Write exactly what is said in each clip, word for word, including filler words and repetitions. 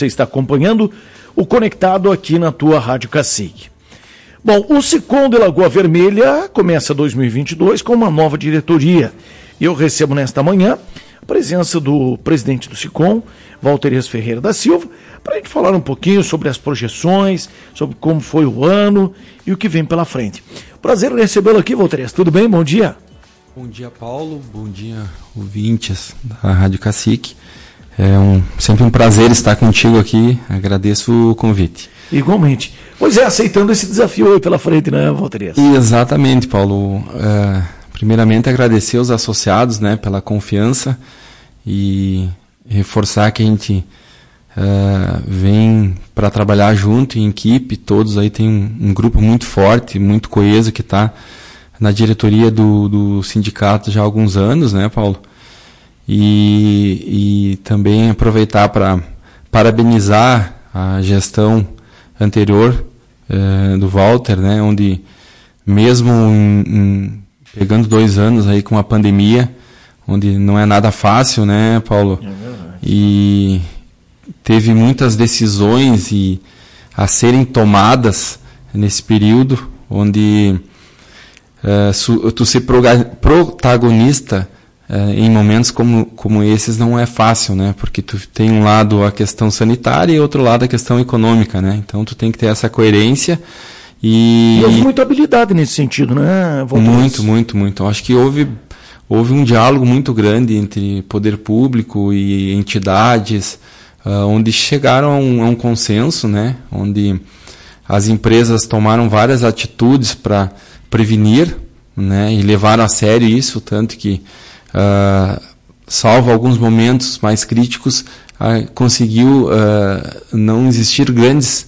Você está acompanhando o Conectado aqui na tua Rádio Cacique. Bom, o Sicom de Lagoa Vermelha começa dois mil e vinte e dois com uma nova diretoria. E eu recebo nesta manhã a presença do presidente do Sicom, Valterias Ferreira da Silva, para a gente falar um pouquinho sobre as projeções, sobre como foi o ano e o que vem pela frente. Prazer recebê-lo aqui, Valterias. Tudo bem? Bom dia. Bom dia, Paulo. Bom dia, ouvintes da Rádio Cacique. É um, sempre um prazer estar contigo aqui. Agradeço o convite. Igualmente. Pois é, aceitando esse desafio aí pela frente, né, Valterias? Exatamente, Paulo. É, primeiramente, agradecer aos associados, né, pela confiança e reforçar que a gente é, vem para trabalhar junto em equipe. Todos aí tem um, um grupo muito forte, muito coeso que está na diretoria do, do sindicato já há alguns anos, né, Paulo? E, e também aproveitar para parabenizar a gestão anterior eh, do Walter, né, onde mesmo em, em, pegando dois anos aí com a pandemia, onde não é nada fácil, né, Paulo? É verdade. E teve muitas decisões e, a serem tomadas nesse período, onde eh, su, tu ser protagonista em momentos como, como esses não é fácil, né? Porque tu tem um lado a questão sanitária e outro lado a questão econômica, né? Então tu tem que ter essa coerência e... E houve muita habilidade nesse sentido, né, Valterias? Muito, muito, muito. Eu acho que houve, houve um diálogo muito grande entre poder público e entidades, uh, onde chegaram a um, a um consenso, né? Onde as empresas tomaram várias atitudes para prevenir, né? E levaram a sério isso, tanto que Uh, salvo alguns momentos mais críticos, uh, conseguiu uh, não existir grandes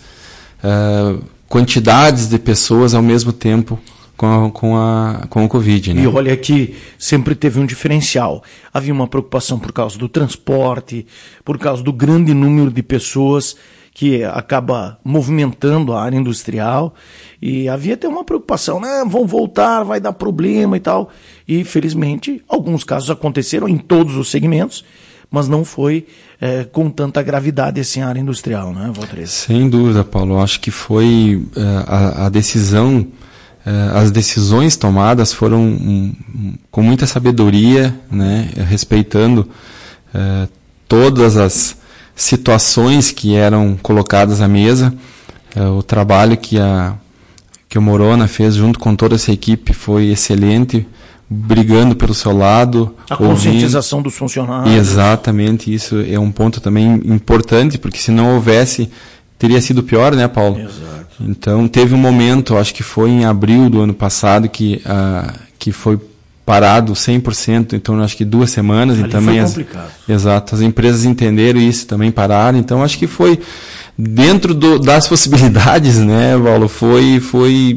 uh, quantidades de pessoas ao mesmo tempo com a, com a, com o Covid, né? E olha que sempre teve um diferencial. Havia uma preocupação por causa do transporte, por causa do grande número de pessoas que acaba movimentando a área industrial, e havia até uma preocupação, né? Vão voltar, vai dar problema e tal, e felizmente alguns casos aconteceram em todos os segmentos, mas não foi é, com tanta gravidade assim a área industrial, né, Valterias? Sem dúvida, Paulo, acho que foi uh, a, a decisão, uh, as decisões tomadas foram um, um, com muita sabedoria, né, respeitando uh, todas as situações que eram colocadas à mesa. O trabalho que a que o Morona fez junto com toda essa equipe foi excelente, brigando pelo seu lado. A conscientização ouvindo. Dos funcionários. Exatamente, isso é um ponto também importante, porque se não houvesse, teria sido pior, né, Paulo? Exato. Então teve um momento, acho que foi em abril do ano passado, que, uh, que foi parado cem por cento, então acho que duas semanas. Ali e também foi as, complicado. Exato, as empresas entenderam isso, também pararam, então acho que foi dentro do, das possibilidades, né, Paulo, foi, foi,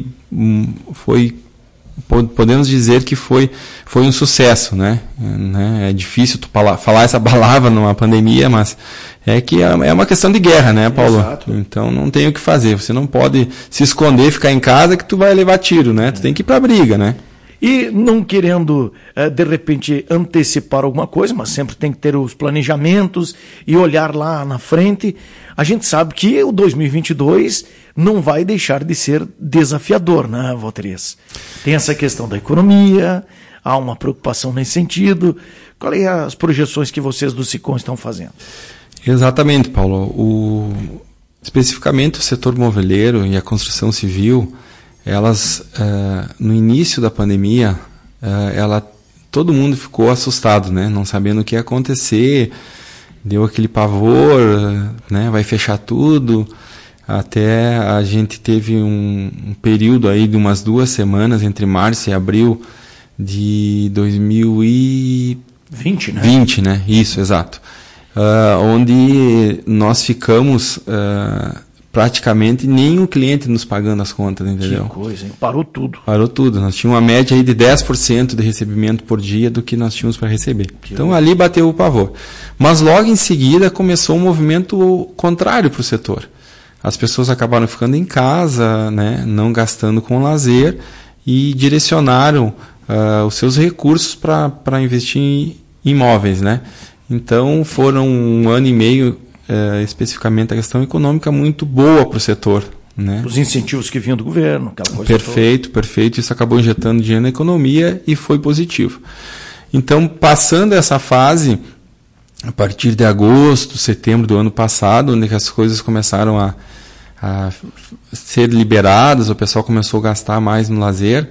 foi, podemos dizer que foi, foi um sucesso, né, é difícil tu falar essa palavra numa pandemia, mas é que é uma questão de guerra, né, Paulo? Exato. Então não tem o que fazer, você não pode se esconder, ficar em casa que tu vai levar tiro, né, tu tem que ir pra briga, né. E não querendo, de repente, antecipar alguma coisa, mas sempre tem que ter os planejamentos e olhar lá na frente, a gente sabe que o dois mil e vinte e dois não vai deixar de ser desafiador, né, Valterias? Tem essa questão da economia, há uma preocupação nesse sentido. Quais são as projeções que vocês do Sicom estão fazendo? Exatamente, Paulo. O, especificamente o setor moveleiro e a construção civil, elas, uh, no início da pandemia, uh, ela, todo mundo ficou assustado, né? Não sabendo o que ia acontecer, deu aquele pavor, uh, né? Vai fechar tudo. Até a gente teve um, um período aí de umas duas semanas, entre março e abril de dois mil e vinte, né? vinte, né? Isso, exato. Uh, onde nós ficamos... Uh, praticamente nenhum cliente nos pagando as contas, entendeu? Que coisa, hein? Parou tudo. Parou tudo. Nós tínhamos uma média aí de dez por cento de recebimento por dia do que nós tínhamos para receber. Que então, ali bateu o pavor. Mas logo em seguida começou um movimento contrário para o setor. As pessoas acabaram ficando em casa, né, não gastando com lazer e direcionaram uh, os seus recursos para investir em imóveis, né? Então, foram um ano e meio é, especificamente a questão econômica, muito boa para o setor. Né? Os incentivos que vinham do governo, aquela coisa Perfeito, toda. perfeito. Isso acabou injetando dinheiro na economia e foi positivo. Então, passando essa fase, a partir de agosto, setembro do ano passado, onde as coisas começaram a, a ser liberadas, o pessoal começou a gastar mais no lazer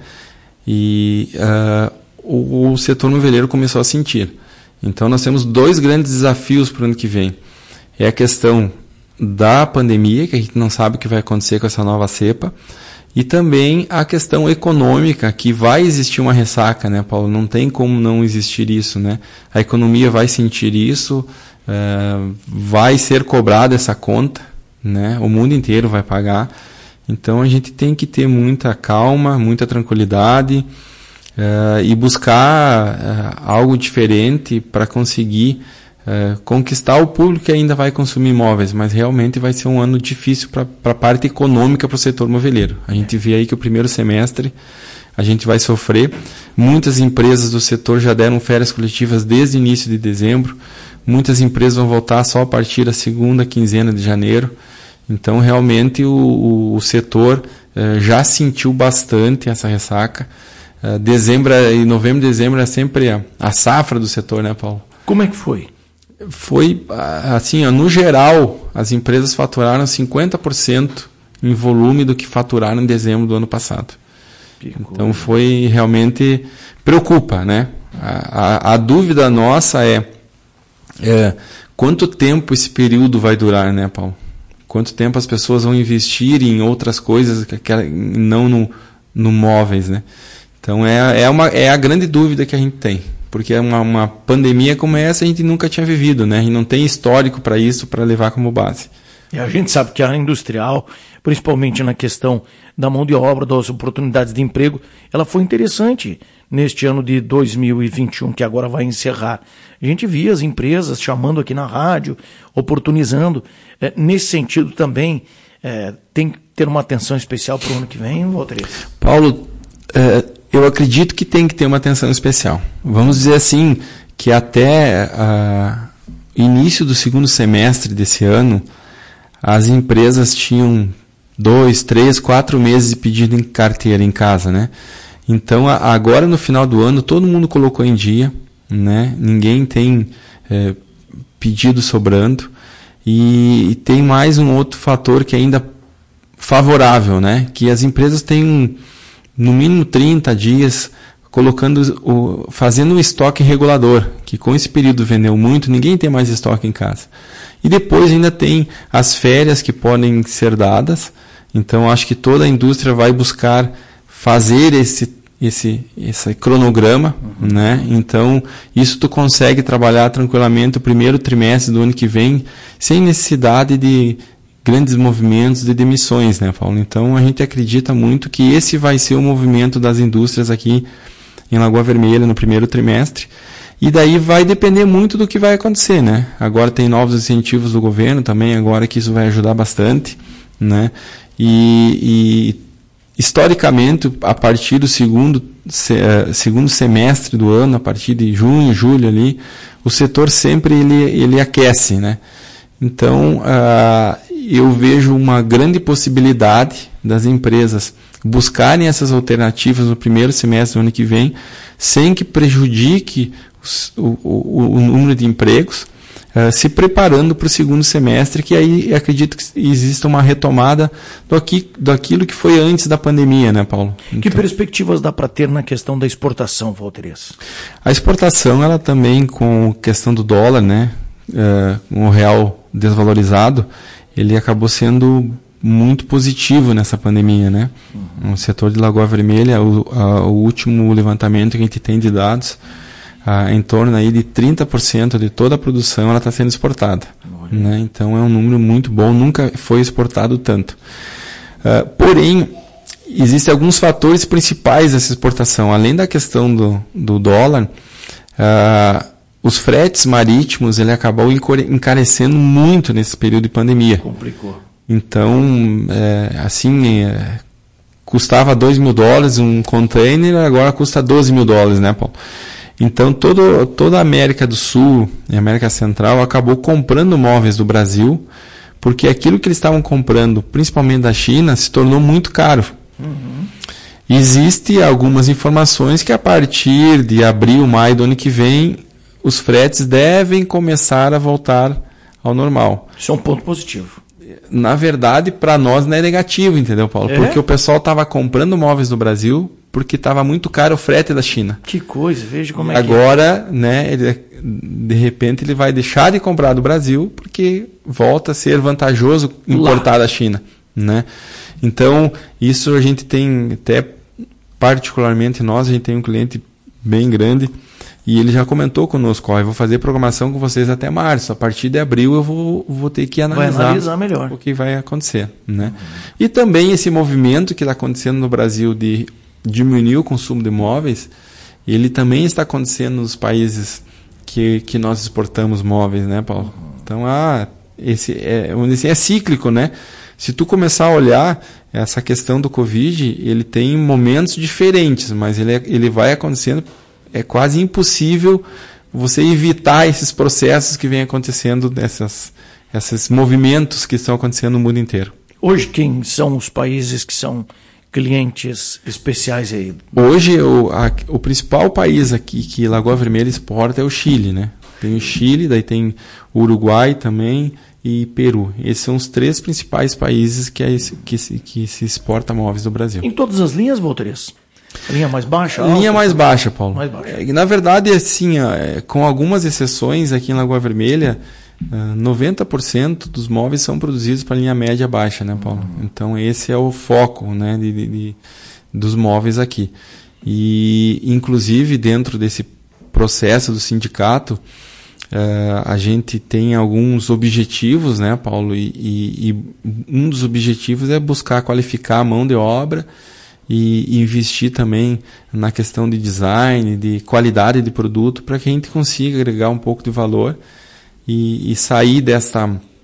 e uh, o, o setor noveleiro começou a sentir. Então, nós temos dois grandes desafios para o ano que vem. É a questão da pandemia, que a gente não sabe o que vai acontecer com essa nova cepa, e também a questão econômica, que vai existir uma ressaca, né, Paulo? Não tem como não existir isso, né? A economia vai sentir isso, uh, vai ser cobrada essa conta, né? O mundo inteiro vai pagar. Então a gente tem que ter muita calma, muita tranquilidade uh, e buscar uh, algo diferente para conseguir Uh, conquistar o público que ainda vai consumir imóveis, mas realmente vai ser um ano difícil para a parte econômica para o setor moveleiro. A gente vê aí que o primeiro semestre a gente vai sofrer. Muitas empresas do setor já deram férias coletivas desde o início de dezembro. Muitas empresas vão voltar só a partir da segunda quinzena de janeiro. Então, realmente, o, o, o setor uh, já sentiu bastante essa ressaca. Uh, dezembro e novembro e dezembro é sempre a, a safra do setor, né, Paulo? Como é que foi? Foi, assim, ó, no geral, as empresas faturaram cinquenta por cento em volume do que faturaram em dezembro do ano passado. Pico. Então, foi realmente, preocupa, né? A, a, a dúvida nossa é, é quanto tempo esse período vai durar, né, Paulo? Quanto tempo as pessoas vão investir em outras coisas, que, que não no, no móveis, né? Então, é, é, uma, é a grande dúvida que a gente tem. Porque uma, uma pandemia como essa a gente nunca tinha vivido, né? E não tem histórico para isso, para levar como base. E a gente sabe que a área industrial, principalmente na questão da mão de obra, das oportunidades de emprego, ela foi interessante neste ano de dois mil e vinte e um, que agora vai encerrar. A gente via as empresas chamando aqui na rádio, oportunizando. É, nesse sentido também, é, tem que ter uma atenção especial para o ano que vem, Walter? Paulo, é... eu acredito que tem que ter uma atenção especial. Vamos dizer assim, que até o início do segundo semestre desse ano, as empresas tinham dois, três, quatro meses de pedido em carteira em casa, né? Então, a, agora no final do ano, todo mundo colocou em dia, né? Ninguém tem é, pedido sobrando. E, e tem mais um outro fator que é ainda favorável, né? Que as empresas têm um no mínimo trinta dias, colocando o, fazendo um estoque regulador, que com esse período vendeu muito, ninguém tem mais estoque em casa. E depois ainda tem as férias que podem ser dadas, então acho que toda a indústria vai buscar fazer esse, esse, esse cronograma, uhum. né? Então isso tu consegue trabalhar tranquilamente o primeiro trimestre do ano que vem, sem necessidade de grandes movimentos de demissões, né, Paulo? Então, a gente acredita muito que esse vai ser o movimento das indústrias aqui em Lagoa Vermelha no primeiro trimestre. E daí vai depender muito do que vai acontecer, né? Agora tem novos incentivos do governo também, agora que isso vai ajudar bastante, né? E, e historicamente, a partir do segundo, se, uh, segundo semestre do ano, a partir de junho, julho ali, o setor sempre ele, ele aquece, né? Então, uh, eu vejo uma grande possibilidade das empresas buscarem essas alternativas no primeiro semestre do ano que vem, sem que prejudique os, o, o, o número de empregos, uh, se preparando para o segundo semestre, que aí acredito que exista uma retomada do aqui, daquilo que foi antes da pandemia, né, Paulo? Então, que perspectivas dá para ter na questão da exportação, Walterias? A exportação, ela também, com a questão do dólar, né, uh, com o real desvalorizado, ele acabou sendo muito positivo nessa pandemia, né? Uhum. O setor de Lagoa Vermelha, o, a, o último levantamento que a gente tem de dados, a, em torno aí de trinta por cento de toda a produção ela está sendo exportada, né? Então é um número muito bom, nunca foi exportado tanto. Uh, porém, existem alguns fatores principais dessa exportação, além da questão do, do dólar. Uh, Os fretes marítimos, ele acabou encarecendo muito nesse período de pandemia. Complicou. Então, é, assim, é, custava dois mil dólares um container, agora custa doze mil dólares, né, Paulo? Então, todo, toda a América do Sul e a América Central acabou comprando móveis do Brasil, porque aquilo que eles estavam comprando, principalmente da China, se tornou muito caro. Uhum. Existem algumas informações que a partir de abril, maio do ano que vem, os fretes devem começar a voltar ao normal. Isso é um ponto positivo. Na verdade, para nós não é negativo, entendeu, Paulo? É? Porque o pessoal estava comprando móveis no Brasil porque estava muito caro o frete da China. Que coisa, veja como é Agora, que é. né, ele, de repente ele vai deixar de comprar do Brasil porque volta a ser vantajoso importar Lá. da China, né? Então, isso a gente tem, até particularmente nós, a gente tem um cliente bem grande e ele já comentou conosco, ó, eu vou fazer programação com vocês até março, a partir de abril eu vou, vou ter que analisar, vai analisar melhor o que vai acontecer, né? Uhum. E também esse movimento que está acontecendo no Brasil de diminuir o consumo de móveis, ele também está acontecendo nos países que, que nós exportamos móveis, né, Paulo? Uhum. Então, ah, esse é, esse é cíclico, né? Se tu começar a olhar essa questão do Covid, ele tem momentos diferentes, mas ele, é, ele vai acontecendo, é quase impossível você evitar esses processos que vêm acontecendo, essas, esses movimentos que estão acontecendo no mundo inteiro. Hoje, quem são os países que são clientes especiais aí? Hoje, o, a, o principal país aqui que Lagoa Vermelha exporta é o Chile, né? Tem o Chile, daí tem o Uruguai também e Peru. Esses são os três principais países que, é, que, se, que se exporta móveis do Brasil. Em todas as linhas, Valtterias? Linha mais baixa? Alta? Linha mais baixa, Paulo. Mais baixa. É, na verdade, assim, ó, é, com algumas exceções aqui em Lagoa Vermelha, uh, noventa por cento dos móveis são produzidos para linha média baixa, né, Paulo? Uhum. Então, esse é o foco, né, de, de, de, dos móveis aqui. E, inclusive, dentro desse processo do sindicato, Uh, a gente tem alguns objetivos, né, Paulo? E, e, e um dos objetivos é buscar qualificar a mão de obra e, e investir também na questão de design, de qualidade de produto, para que a gente consiga agregar um pouco de valor e, e sair dessa,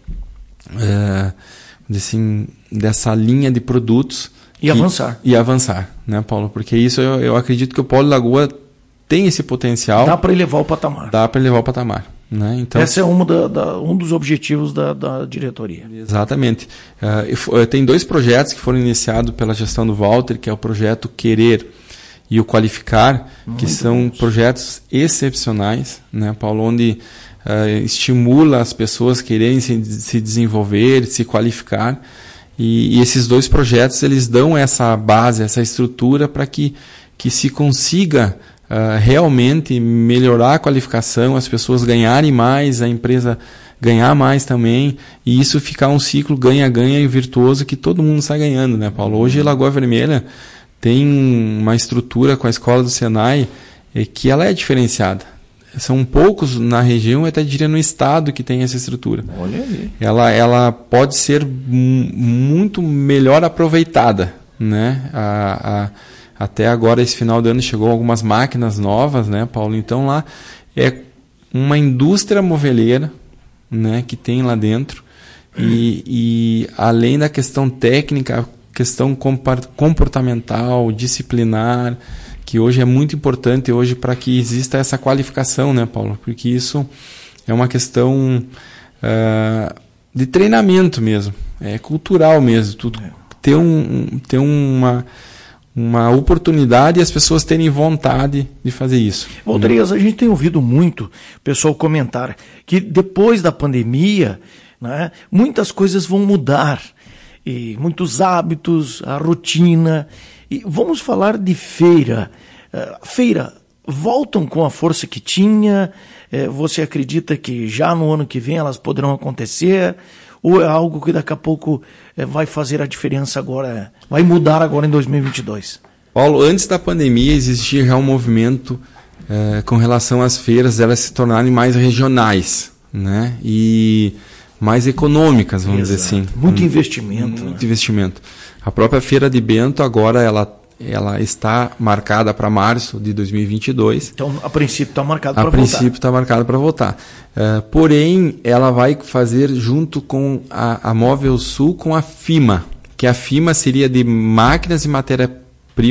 uh, assim, dessa linha de produtos e avançar. E avançar, né, Paulo? Porque isso eu, eu acredito que o Polo Lagoa tem esse potencial. Dá para elevar o patamar. Dá para elevar o patamar. Né? Então, esse é uma da, da, um dos objetivos da, da diretoria. Exatamente. Uh, tem dois projetos que foram iniciados pela gestão do Walter, que é o projeto Querer e o Qualificar, Muito que são bom. projetos excepcionais, né, Paulo, onde uh, estimula as pessoas a quererem se, se desenvolver, se qualificar. E, e esses dois projetos eles dão essa base, essa estrutura para que, que se consiga Uh, realmente melhorar a qualificação, as pessoas ganharem mais, a empresa ganhar mais também, e isso ficar um ciclo ganha-ganha e virtuoso que todo mundo sai ganhando, né, Paulo? Hoje Lagoa Vermelha tem uma estrutura com a escola do Senai eh, que ela é diferenciada. São poucos na região, até diria no estado, que tem essa estrutura. Olha aí. Ela, ela pode ser m- muito melhor aproveitada, né? A, a Até agora, esse final de ano, chegou algumas máquinas novas, né, Paulo? Então, lá é uma indústria moveleira, né, que tem lá dentro. E, e além da questão técnica, questão comportamental, disciplinar, que hoje é muito importante hoje para que exista essa qualificação, né, Paulo? Porque isso é uma questão uh, de treinamento mesmo, é cultural mesmo. Tudo, ter um, ter uma... uma oportunidade e as pessoas terem vontade de fazer isso. Valtterias, a gente tem ouvido muito o pessoal comentar que depois da pandemia, né, muitas coisas vão mudar, e muitos hábitos, a rotina. E vamos falar de feira. Uh, feira, voltam com a força que tinha? Uh, você acredita que já no ano que vem elas poderão acontecer? Ou é algo que daqui a pouco é, vai fazer a diferença agora, vai mudar agora em dois mil e vinte e dois? Paulo, antes da pandemia existia já um movimento é, com relação às feiras, elas se tornarem mais regionais, né? E mais econômicas, vamos Exato. dizer assim. Muito um, investimento. Muito né? investimento. A própria Feira de Bento agora ela ela está marcada para março de dois mil e vinte e dois. Então, a princípio está marcado para voltar. A princípio está marcado para voltar. Uh, porém, ela vai fazer junto com a, a Móvel Sul com a FIMA, que a FIMA seria de máquinas e matéria-prima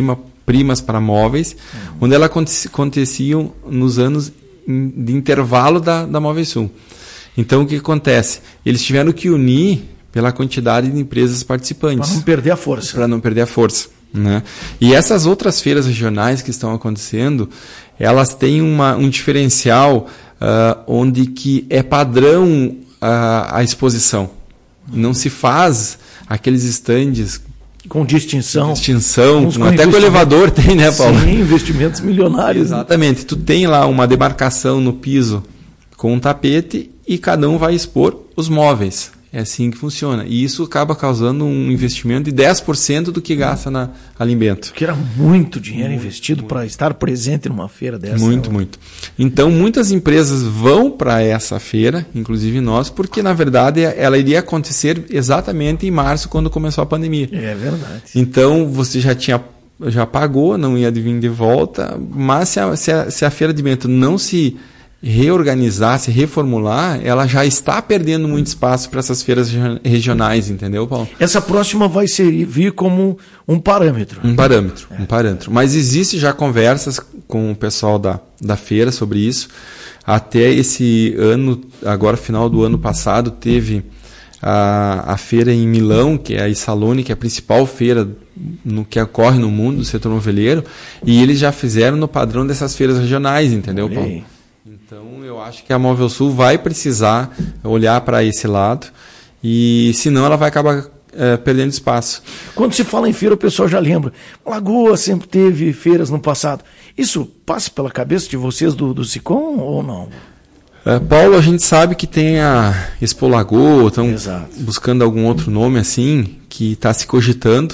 matérias-primas para móveis, uhum. onde elas aconteciam nos anos de intervalo da, da Móveis Sul. Então, o que acontece? Eles tiveram que unir pela quantidade de empresas participantes. Para não perder a força. Para não perder a força. Né? E essas outras feiras regionais que estão acontecendo, elas têm uma, um diferencial uh, onde que é padrão uh, a exposição. Não se faz aqueles estandes com distinção, com distinção com até com o elevador tem, né, Paulo? Sim, investimentos milionários. Exatamente. Né? Tu tem lá uma demarcação no piso com um tapete e cada um vai expor os móveis. É assim que funciona. E isso acaba causando um investimento de dez por cento do que gasta na alimento. Que era muito dinheiro muito, investido para estar presente numa feira dessa. Muito, né? muito. Então, muitas empresas vão para essa feira, inclusive nós, porque, na verdade, ela iria acontecer exatamente em março, quando começou a pandemia. É verdade. Então, você já tinha já pagou, não ia vir de volta, mas se a, se a, se a feira de alimento não se reorganizar, se reformular, ela já está perdendo muito espaço para essas feiras regionais, entendeu, Paulo? Essa próxima vai servir como um parâmetro. Um parâmetro, é. um parâmetro. Mas existe já conversas com o pessoal da, da feira sobre isso. Até esse ano, agora final do ano passado, teve a, a feira em Milão, que é a Isalone, que é a principal feira no que ocorre no mundo do setor moveleiro, e eles já fizeram no padrão dessas feiras regionais, entendeu, Olhei. Paulo? Então, eu acho que a Móvel Sul vai precisar olhar para esse lado, e senão ela vai acabar é, perdendo espaço. Quando se fala em feira, o pessoal já lembra. Lagoa sempre teve feiras no passado. Isso passa pela cabeça de vocês do, do SICOM ou não? É, Paulo, a gente sabe que tem a Expo Lagoa, estão buscando algum outro nome assim, que está se cogitando.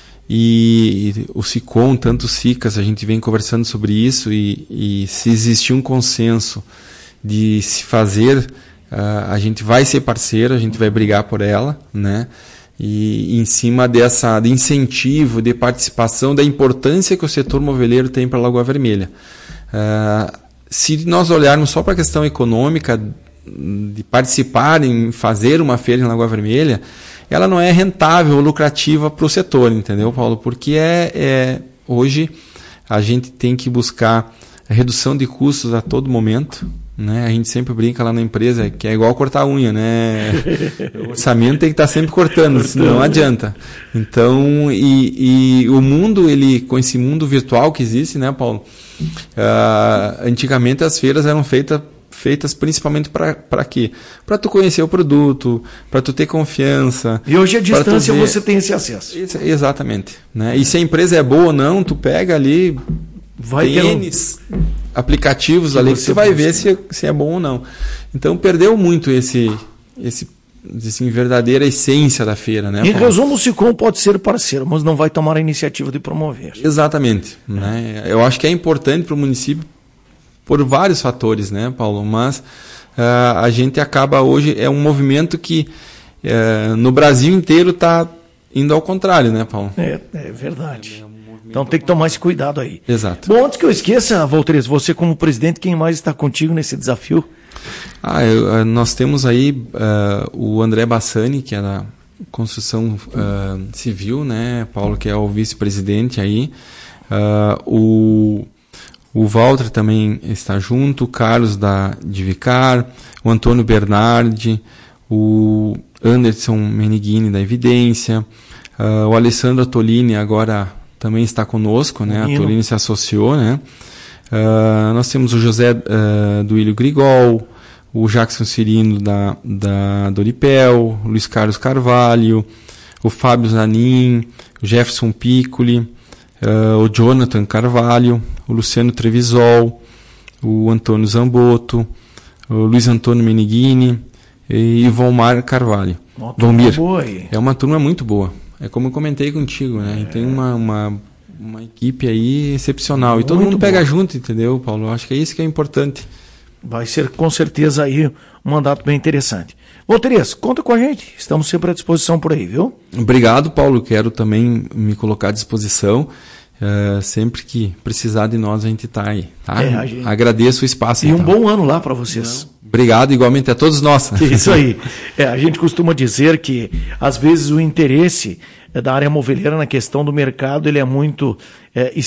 E, e o SICOM, tanto o SICAS, a gente vem conversando sobre isso, e, e se existir um consenso de se fazer, uh, a gente vai ser parceiro, a gente vai brigar por ela, né? E, e em cima dessa, de incentivo, de participação, da importância que o setor moveleiro tem para a Lagoa Vermelha. Uh, se nós olharmos só para a questão econômica, de participar em fazer uma feira em Lagoa Vermelha, ela não é rentável ou lucrativa para o setor, entendeu, Paulo? Porque é, é, hoje a gente tem que buscar a redução de custos a todo momento, né? A gente sempre brinca lá na empresa que é igual cortar a unha, né? O orçamento tem que estar sempre cortando, senão não adianta. Então, e, e o mundo, ele, com esse mundo virtual que existe, né, Paulo? Uh, antigamente as feiras eram feitas feitas principalmente para quê? Para tu conhecer o produto, para tu ter confiança. E hoje a distância ver... você tem esse acesso. Isso, exatamente. Né? E se a empresa é boa ou não, tu pega ali vai N um... aplicativos que ali que você vai ver se, se é bom ou não. Então perdeu muito esse, esse assim, verdadeira essência da feira. Né, em Paulo? resumo, o SICOM pode ser parceiro, mas não vai tomar a iniciativa de promover. Exatamente. É. Né? Eu acho que é importante para o município por vários fatores, né, Paulo? Mas uh, a gente acaba hoje, é um movimento que uh, no Brasil inteiro está indo ao contrário, né, Paulo? É, é verdade. É um então tem que tomar esse cuidado aí. Exato. Bom, antes que eu esqueça, Valteres, você como presidente, quem mais está contigo nesse desafio? Ah, eu, nós temos aí uh, o André Bassani, que é da construção uh, civil, né, Paulo, que é o vice-presidente aí. Uh, o O Walter também está junto, o Carlos da Divicar, o Antônio Bernardi, o Anderson Meneghini da Evidência, uh, o Alessandro Tolini agora também está conosco, né? A Tolini se associou, né? Uh, nós temos o José uh, do Ilho Grigol, o Jackson Cirino da, da Doripel, o Luiz Carlos Carvalho, o Fábio Zanin, o Jefferson Piccoli, Uh, o Jonathan Carvalho, o Luciano Trevisol, o Antônio Zamboto, o Luiz Antônio Meneghini e o Valmar Carvalho. Uma turma boa aí. É uma turma muito boa. É como eu comentei contigo, né? É. E tem uma, uma, uma equipe aí excepcional. Muito e todo mundo pega boa. junto, entendeu, Paulo? Eu acho que é isso que é importante. Vai ser com certeza aí um mandato bem interessante. Valteres, conta com a gente. Estamos sempre à disposição por aí, viu? Obrigado, Paulo. Quero também me colocar à disposição. Uh, sempre que precisar de nós, a gente está aí. Tá? É, gente... Agradeço o espaço. E então. um bom ano lá para vocês. Obrigado, igualmente a todos nós. Isso aí. É, a gente costuma dizer que, às vezes, o interesse da área moveleira na questão do mercado ele é muito... É,